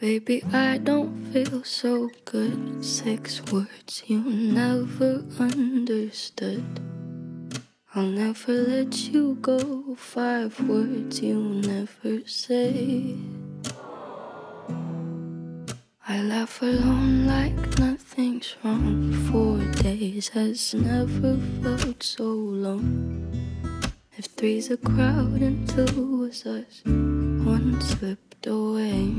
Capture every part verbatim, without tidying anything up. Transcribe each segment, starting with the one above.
Baby, I don't feel so good. Six words you never understood. I'll never let you go. Five words you never say. I laugh alone like nothing's wrong. Four days has never felt so long. If three's a crowd and two was us, one slipped away.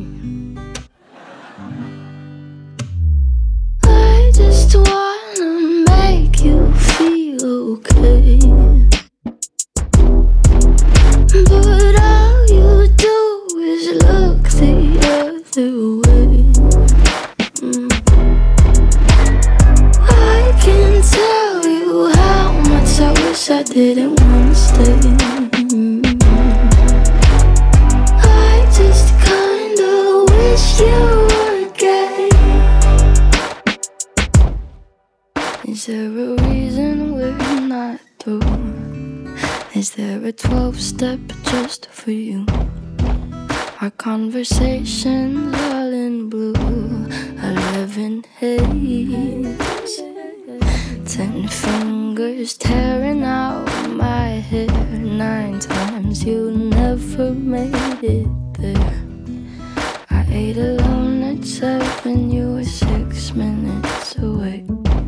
I just wanna make you feel okay, but all you do is look the other way. mm. I can tell you how much I wish I didn't wanna stay. mm. I just kinda wish you were gay. Is there a reason we're not through? Is there a twelve-step just for you? Our conversations all in blue, eleven haze, ten fingers tearing out my hair. Nine times you never made it there. I ate alone at seven, you were six minutes away.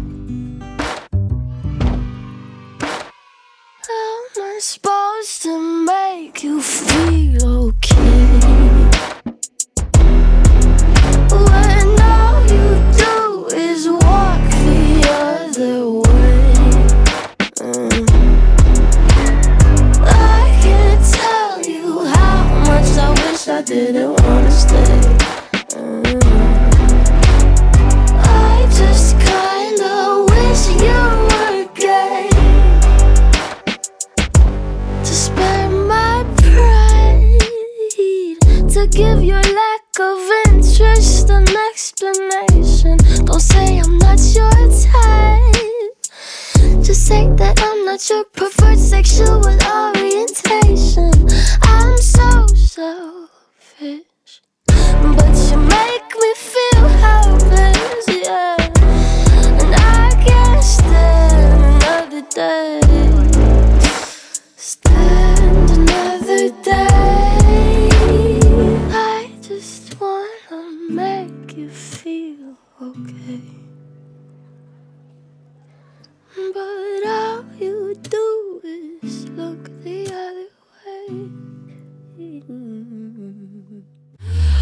How am I supposed to make you feel okay when all you do is walk the other way? mm. I can't tell you how much I wish I didn't wanna stay. mm. I just kinda wish you were gay, to spare my pride, to give your lack of interest an explanation. Don't say I'm not your type, just say that I'm not your preferred sexual orientation. I'm so selfish, but you make me feel helpless, yeah. And I can't stand another day, stand another day. I just wanna make you feel okay, but all you do is look the other way.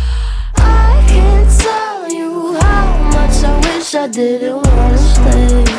I can't tell you how much I wish I didn't wanna stay.